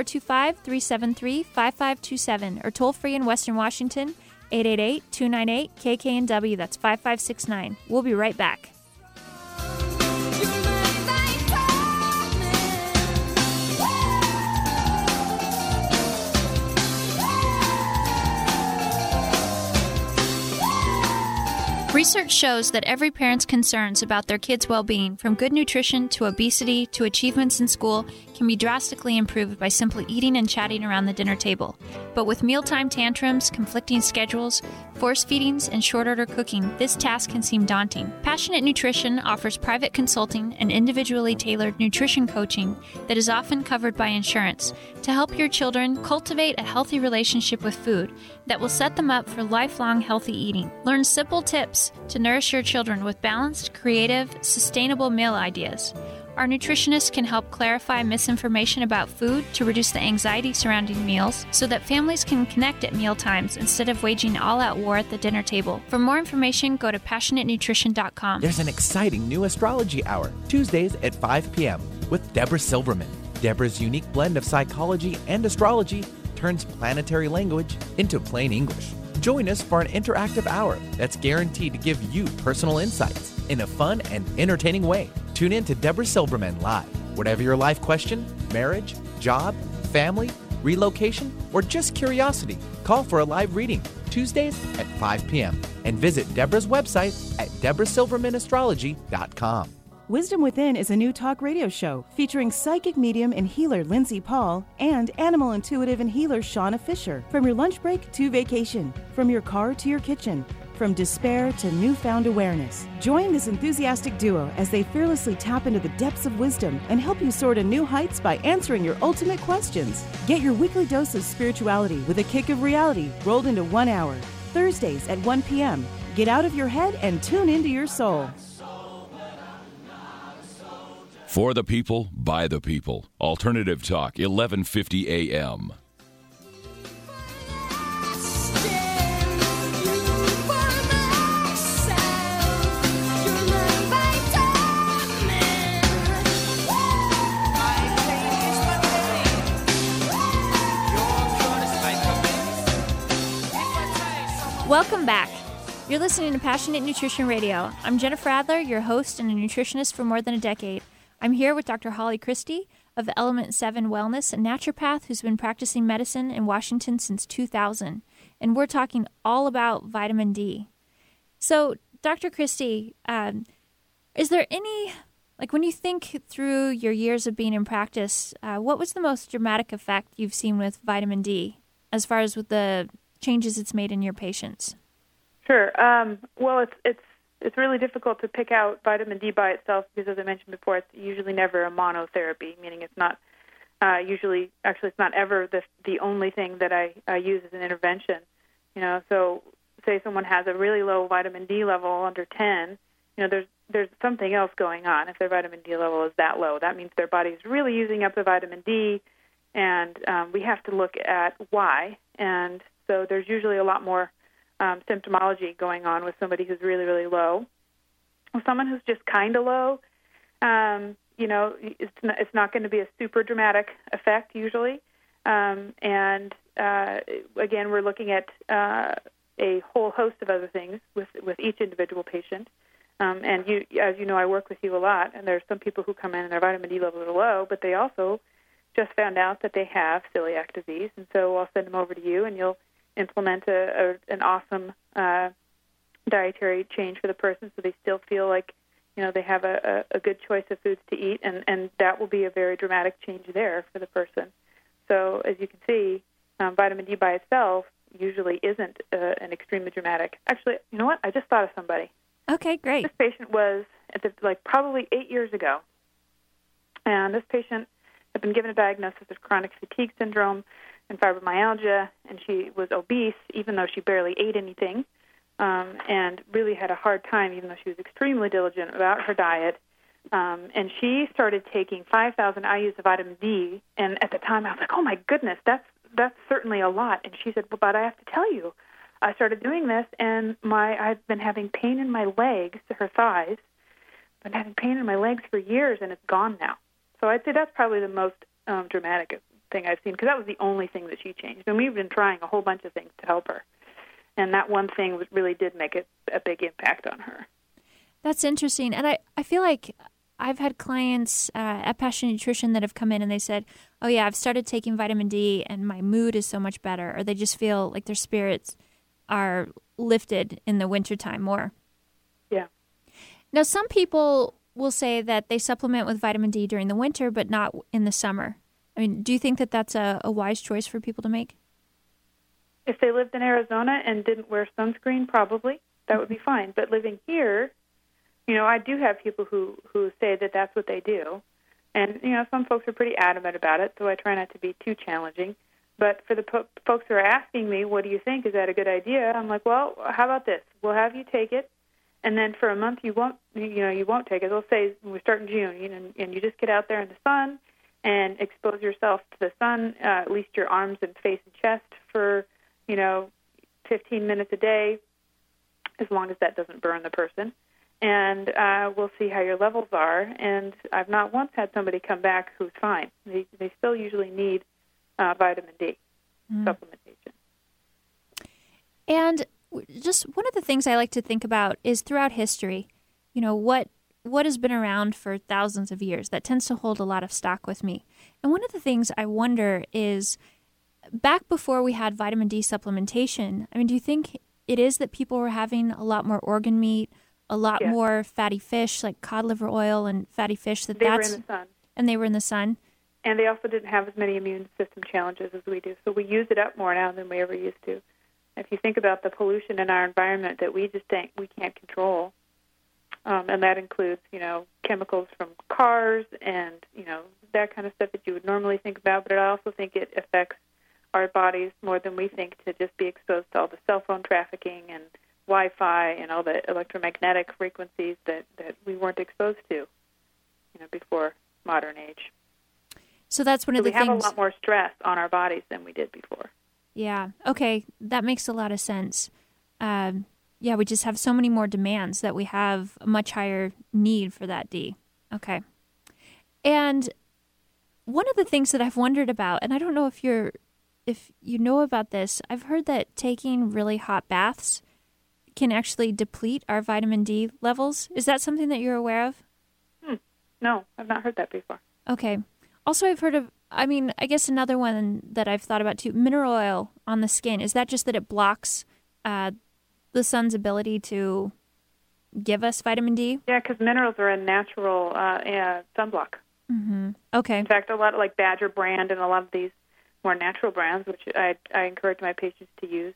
425-373-5527, or toll-free in Western Washington, 888-298-KKNW. That's 5569. We'll be right back. Research shows that every parent's concerns about their kids' well-being, from good nutrition to obesity to achievements in school, can be drastically improved by simply eating and chatting around the dinner table. But with mealtime tantrums, conflicting schedules, force feedings, and short-order cooking, this task can seem daunting. Passionate Nutrition offers private consulting and individually tailored nutrition coaching that is often covered by insurance to help your children cultivate a healthy relationship with food that will set them up for lifelong healthy eating. Learn simple tips to nourish your children with balanced, creative, sustainable meal ideas. Our nutritionists can help clarify misinformation about food to reduce the anxiety surrounding meals so that families can connect at meal times instead of waging all-out war at the dinner table. For more information, go to PassionateNutrition.com. There's an exciting new astrology hour, Tuesdays at 5 p.m. with Deborah Silverman. Deborah's unique blend of psychology and astrology turns planetary language into plain English. Join us for an interactive hour that's guaranteed to give you personal insights in a fun and entertaining way. Tune in to Deborah Silverman live. Whatever your life question, marriage, job, family, relocation, or just curiosity, call for a live reading Tuesdays at 5 p.m. and visit Deborah's website at deborahsilvermanastrology.com. Wisdom Within is a new talk radio show featuring psychic medium and healer Lindsay Paul and animal intuitive and healer Shauna Fisher. From your lunch break to vacation, from your car to your kitchen, from despair to newfound awareness. Join this enthusiastic duo as they fearlessly tap into the depths of wisdom and help you soar to new heights by answering your ultimate questions. Get your weekly dose of spirituality with a kick of reality rolled into 1 hour. Thursdays at 1 p.m. Get out of your head and tune into your soul. For the people, by the people. Alternative Talk, 1150 AM. Welcome back. You're listening to Passionate Nutrition Radio. I'm Jennifer Adler, your host and a nutritionist for more than a decade. I'm here with Dr. Holly Christie of Element 7 Wellness, a naturopath who's been practicing medicine in Washington since 2000. And we're talking all about vitamin D. So, Dr. Christie, is there any, like when you think through your years of being in practice, what was the most dramatic effect you've seen with vitamin D as far as with the changes it's made in your patients? Sure. Well, it's really difficult to pick out vitamin D by itself because, as I mentioned before, it's usually never a monotherapy, meaning it's not it's not ever the only thing that I use as an intervention. So say someone has a really low vitamin D level under 10, there's something else going on. If their vitamin D level is that low, that means their body is really using up the vitamin D, and we have to look at why. And so there's usually a lot more symptomology going on with somebody who's really, really low. With someone who's just kind of low, it's not going to be a super dramatic effect usually. Again, we're looking at a whole host of other things with each individual patient. And as you know, I work with you a lot, and there's some people who come in and their vitamin D levels are low, but they also just found out that they have celiac disease, and so I'll send them over to you, and you'll implement an awesome dietary change for the person so they still feel like they have a good choice of foods to eat, and that will be a very dramatic change there for the person. So as you can see, vitamin D by itself usually isn't an extremely dramatic. Actually, you know what? I just thought of somebody. Okay, great. This patient was probably 8 years ago, and this patient had been given a diagnosis of chronic fatigue syndrome and fibromyalgia, and she was obese even though she barely ate anything, and really had a hard time even though she was extremely diligent about her diet. And she started taking 5,000 IUs of vitamin D, and at the time I was like, oh my goodness, that's certainly a lot. And she said, well, but I have to tell you, I started doing this, and I've been having pain in my legs, her thighs. I've been having pain in my legs for years, and it's gone now. So I'd say that's probably the most dramatic thing I've seen, because that was the only thing that she changed. And we've been trying a whole bunch of things to help her. And that one thing really did make a big impact on her. That's interesting. And I feel like I've had clients at Passion Nutrition that have come in and they said, oh, yeah, I've started taking vitamin D and my mood is so much better. Or they just feel like their spirits are lifted in the wintertime more. Yeah. Now, some people will say that they supplement with vitamin D during the winter, but not in the summer. I mean, do you think that that's a wise choice for people to make? If they lived in Arizona and didn't wear sunscreen, probably, that would be fine. But living here, I do have people who say that that's what they do. And, some folks are pretty adamant about it, so I try not to be too challenging. But for the folks who are asking me, what do you think? Is that a good idea? I'm like, well, how about this? We'll have you take it, and then for a month you won't take it. They'll say we start in June, and you just get out there in the sun and expose yourself to the sun, at least your arms and face and chest for, 15 minutes a day, as long as that doesn't burn the person. And we'll see how your levels are. And I've not once had somebody come back who's fine. They still usually need vitamin D supplementation. And just one of the things I like to think about is throughout history, what has been around for thousands of years. That tends to hold a lot of stock with me. And one of the things I wonder is, back before we had vitamin D supplementation, I mean, do you think it is that people were having a lot more organ meat, a lot more fatty fish, like cod liver oil and fatty fish? They were in the sun. And they were in the sun? And they also didn't have as many immune system challenges as we do. So we use it up more now than we ever used to. If you think about the pollution in our environment that we just think we can't control, and that includes, chemicals from cars and, that kind of stuff that you would normally think about, but I also think it affects our bodies more than we think, to just be exposed to all the cell phone trafficking and Wi-Fi and all the electromagnetic frequencies that we weren't exposed to, before modern age. So that's one of the things. We have a lot more stress on our bodies than we did before. Yeah. Okay. That makes a lot of sense. Yeah, we just have so many more demands that we have a much higher need for that D. Okay. And one of the things that I've wondered about, and I don't know if you know about this, I've heard that taking really hot baths can actually deplete our vitamin D levels. Is that something that you're aware of? No, I've not heard that before. Okay. Also, I've heard of, I guess another one that I've thought about too, mineral oil on the skin. Is that just that it blocks the sun's ability to give us vitamin D? Yeah, because minerals are a natural sunblock. Mm-hmm. Okay. In fact, a lot of like Badger brand and a lot of these more natural brands, which I encourage my patients to use,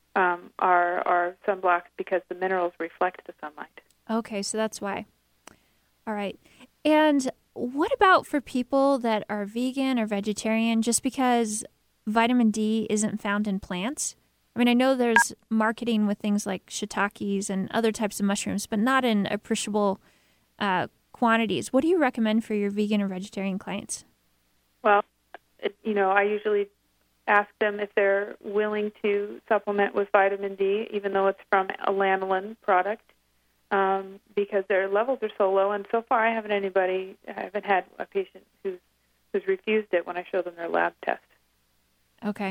are sunblocks because the minerals reflect the sunlight. Okay, so that's why. All right. And what about for people that are vegan or vegetarian, just because vitamin D isn't found in plants? I mean, I know there's marketing with things like shiitakes and other types of mushrooms, but not in appreciable quantities. What do you recommend for your vegan or vegetarian clients? Well, I usually ask them if they're willing to supplement with vitamin D, even though it's from a lanolin product, because their levels are so low. And so far, I haven't had a patient who's refused it when I show them their lab test. Okay.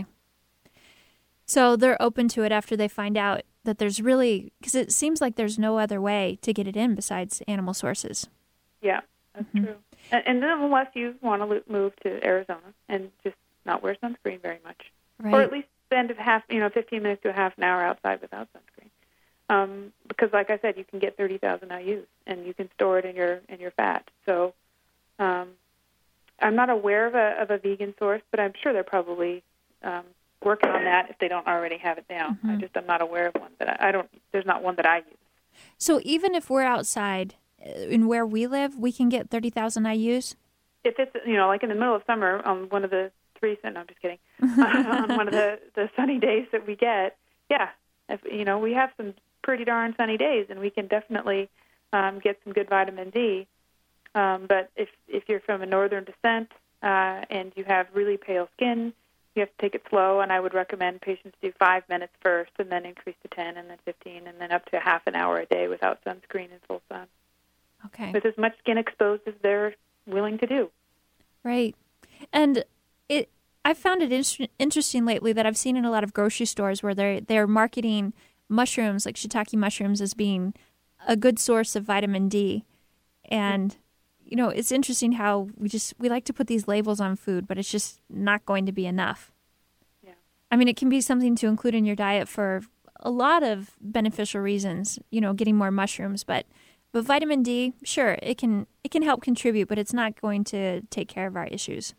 So they're open to it after they find out that there's really, because it seems like there's no other way to get it in besides animal sources. Yeah, that's true. And then unless you want to move to Arizona and just not wear sunscreen very much, right. Or at least spend 15 minutes to a half an hour outside without sunscreen, because like I said, you can get 30,000 IUs and you can store it in your fat. So I'm not aware of a vegan source, but I'm sure they're probably working on that if they don't already have it down. Mm-hmm. I'm not aware of one, but I don't. There's not one that I use. So even if we're outside in where we live, we can get 30,000 IUs? If it's, like in the middle of summer on one of the no, I'm just kidding. On one of the sunny days that we get, yeah. If, we have some pretty darn sunny days, and we can definitely get some good vitamin D. But if you're from a northern descent and you have really pale skin, you have to take it slow, and I would recommend patients do 5 minutes first and then increase to 10 and then 15 and then up to half an hour a day without sunscreen in full sun. Okay. With as much skin exposed as they're willing to do. Right. And I've found it interesting lately that I've seen in a lot of grocery stores where they're marketing mushrooms, like shiitake mushrooms, as being a good source of vitamin D. And, it's interesting how we like to put these labels on food, but it's just not going to be enough. Yeah. I mean, it can be something to include in your diet for a lot of beneficial reasons, getting more mushrooms, but vitamin D, sure, it can help contribute, but it's not going to take care of our issues.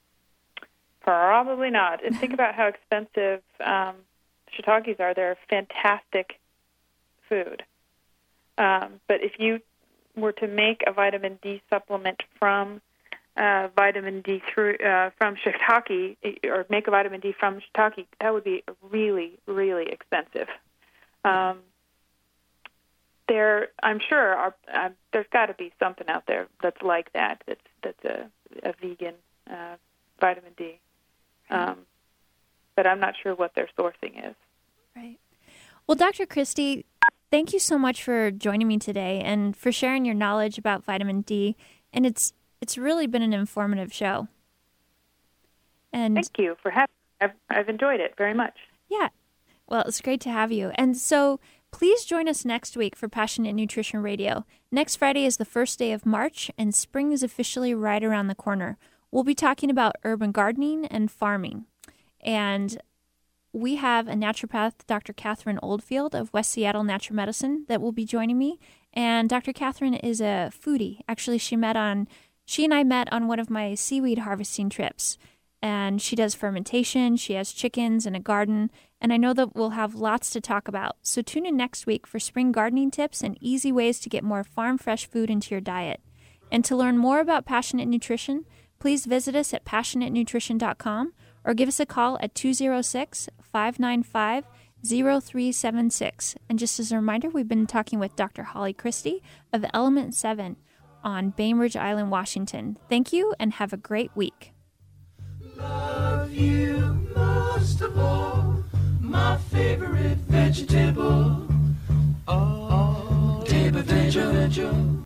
Probably not. And think about how expensive shiitakes are. They're fantastic food. But if you were to make a vitamin D supplement from vitamin D from shiitake, or make a vitamin D from shiitake, that would be really, really expensive. I'm sure there's got to be something out there that's like that. That's a vegan vitamin D, but I'm not sure what their sourcing is. Right. Well, Dr. Christy, thank you so much for joining me today and for sharing your knowledge about vitamin D. And it's really been an informative show. And thank you for having me. I've enjoyed it very much. Yeah. Well, it's great to have you. And so please join us next week for Passionate Nutrition Radio. Next Friday is the first day of March, and spring is officially right around the corner. We'll be talking about urban gardening and farming. And we have a naturopath, Dr. Catherine Oldfield of West Seattle Natural Medicine, that will be joining me. And Dr. Catherine is a foodie. Actually, she and I met on one of my seaweed harvesting trips. And she does fermentation, she has chickens and a garden, and I know that we'll have lots to talk about. So tune in next week for spring gardening tips and easy ways to get more farm-fresh food into your diet. And to learn more about Passionate Nutrition, please visit us at passionatenutrition.com or give us a call at 206-595-0376. And just as a reminder, we've been talking with Dr. Holly Christy of Element 7. on Bainbridge Island, Washington. Thank you and have a great week. Love you most of all, my favorite vegetable. Oh, table vegetable.